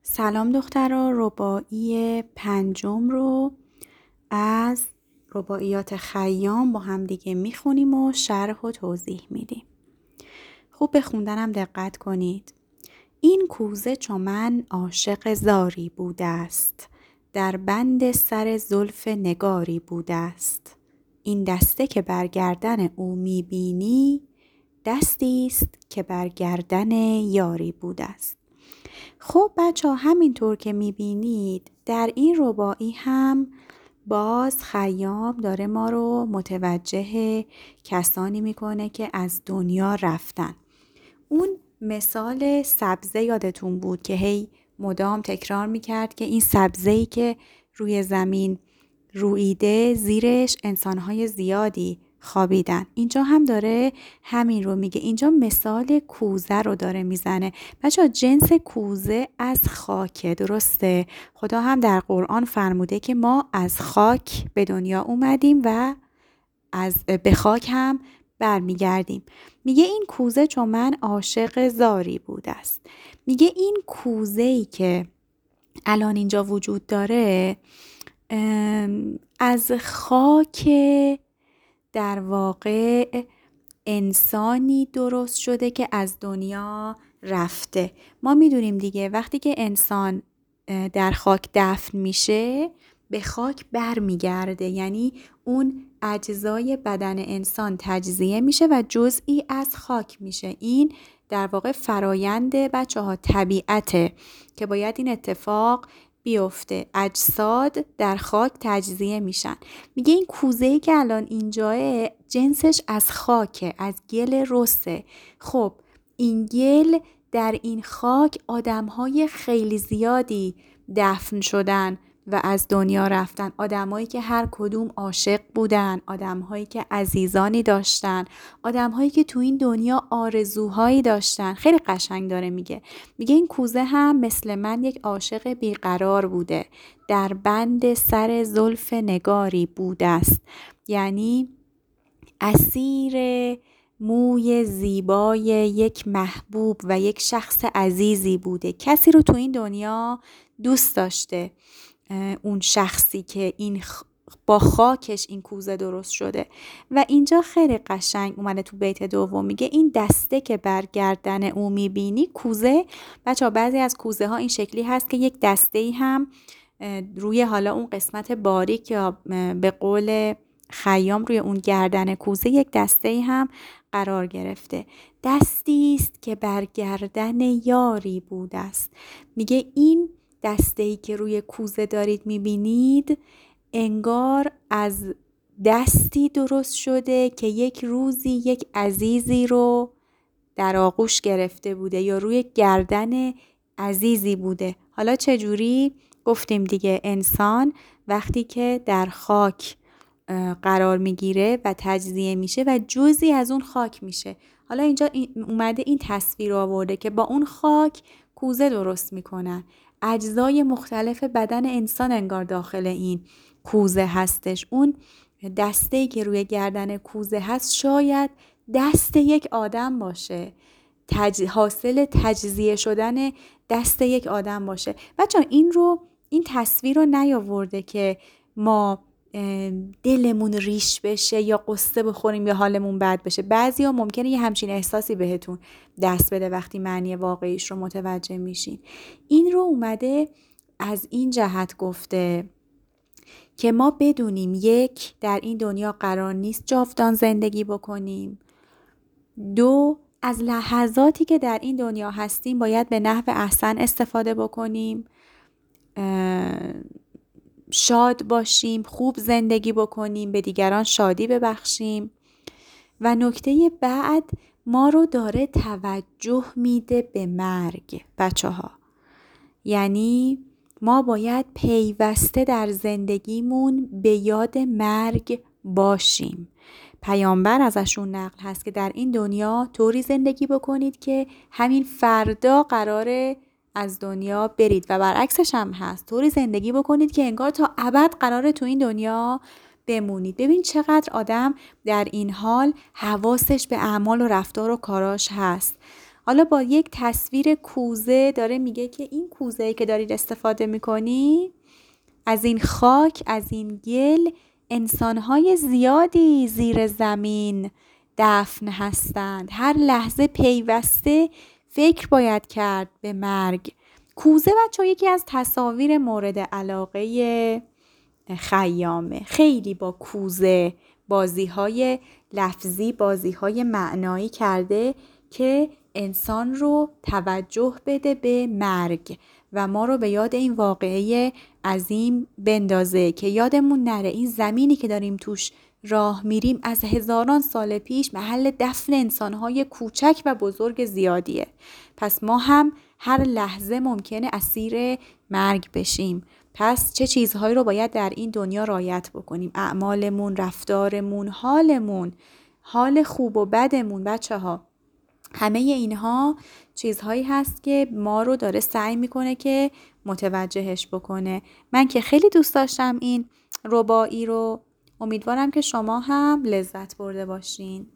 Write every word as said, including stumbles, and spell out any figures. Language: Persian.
سلام دخترا، رباعی پنجم رو از رباعیات خیام با هم دیگه میخونیم و شرح و توضیح میدیم. خوب به خوندنم دقت کنید. این کوزه چو من عاشق زاری بوده است، در بند سر زلف نگاری بوده است. این دسته که بر گردن او میبینی، دستی است که بر گردن یاری بوده است. خب بچه ها، همینطور که میبینید در این رباعی هم باز خیام داره ما رو متوجه کسانی میکنه که از دنیا رفتن. اون مثال سبزه یادتون بود که هی مدام تکرار میکرد که این سبزه‌ای که روی زمین رویده زیرش انسانهای زیادی خوابیدن. اینجا هم داره همین رو میگه. اینجا مثال کوزه رو داره میزنه. بچه جنس کوزه از خاکه، درسته؟ خدا هم در قرآن فرموده که ما از خاک به دنیا اومدیم و از به خاک هم برمیگردیم. میگه این کوزه چون من عاشق زاری بوده است. میگه این کوزه‌ای که الان اینجا وجود داره از خاک در واقع انسانی درست شده که از دنیا رفته. ما میدونیم دیگه وقتی که انسان در خاک دفن میشه به خاک بر میگرده، یعنی اون اجزای بدن انسان تجزیه میشه و جزئی از خاک میشه. این در واقع فرایند بچه ها طبیعته که باید این اتفاق بیفته. اجساد در خاک تجزیه میشن. میگه این کوزه‌ای که الان اینجاه جنسش از خاکه، از گل رسه. خب این گل در این خاک آدمهای خیلی زیادی دفن شدن و از دنیا رفتن. آدمهایی که هر کدوم عاشق بودن، آدمهایی که عزیزانی داشتن، آدمهایی که تو این دنیا آرزوهایی داشتن. خیلی قشنگ داره میگه. میگه این کوزه هم مثل من یک عاشق بیقرار بوده، در بند سر زلف نگاری بوده است. یعنی اسیر موی زیبای یک محبوب و یک شخص عزیزی بوده. کسی رو تو این دنیا دوست داشته، اون شخصی که این خ... با خاکش این کوزه درست شده. و اینجا خیلی قشنگ اومده تو بیت دوم میگه این دسته که بر گردن او میبینی. کوزه بچه ها بعضی از کوزه ها این شکلی هست که یک دسته ای هم روی حالا اون قسمت باریک یا به قول خیام روی اون گردن کوزه یک دسته ای هم قرار گرفته. دستی است که بر گردن یاری بوده است. میگه این دسته‌ای که روی کوزه دارید میبینید انگار از دستی درست شده که یک روزی یک عزیزی رو در آغوش گرفته بوده یا روی گردن عزیزی بوده. حالا چجوری؟ گفتیم دیگه انسان وقتی که در خاک قرار میگیره و تجزیه میشه و جزئی از اون خاک میشه. حالا اینجا اومده این تصویر آورده که با اون خاک کوزه درست میکنن. اجزای مختلف بدن انسان انگار داخل این کوزه هستش. اون دسته‌ای که روی گردن کوزه هست شاید دست یک آدم باشه، تج... حاصل تجزیه شدن دست یک آدم باشه. بچه‌ها این رو این تصویر رو نیاورده که ما دلمون ریش بشه یا قصه بخوریم یا حالمون بد بشه. بعضیا ممکنه یه همچین احساسی بهتون دست بده وقتی معنی واقعیش رو متوجه میشین. این رو اومده از این جهت گفته که ما بدونیم یک، در این دنیا قرار نیست جاودان زندگی بکنیم. دو، از لحظاتی که در این دنیا هستیم باید به نحو احسن استفاده بکنیم، شاد باشیم، خوب زندگی بکنیم، به دیگران شادی ببخشیم. و نکته بعد ما رو داره توجه میده به مرگ بچه ها. یعنی ما باید پیوسته در زندگیمون به یاد مرگ باشیم. پیامبر ازشون نقل هست که در این دنیا طوری زندگی بکنید که همین فردا قراره از دنیا برید و برعکسش هم هست، طوری زندگی بکنید که انگار تا ابد قراره تو این دنیا بمونید. ببین چقدر آدم در این حال حواسش به اعمال و رفتار و کاراش هست. حالا با یک تصویر کوزه داره میگه که این کوزه‌ای که دارید استفاده میکنی، از این خاک، از این گل، انسانهای زیادی زیر زمین دفن هستند. هر لحظه پیوسته فکر باید کرد به مرگ. کوزه بچه یکی از تصاویر مورد علاقه خیامه. خیلی با کوزه بازی های لفظی، بازی های معنایی کرده که انسان رو توجه بده به مرگ و ما رو به یاد این واقعه عظیم بندازه که یادمون نره این زمینی که داریم توش راه میریم از هزاران سال پیش محل دفن انسانهای کوچک و بزرگ زیادیه. پس ما هم هر لحظه ممکنه اسیر مرگ بشیم. پس چه چیزهایی رو باید در این دنیا رعایت بکنیم؟ اعمالمون، رفتارمون، حالمون، حال خوب و بدمون بچه ها. همه اینها چیزهایی هست که ما رو داره سعی میکنه که متوجهش بکنه. من که خیلی دوست داشتم این رباعی رو. امیدوارم که شما هم لذت برده باشین.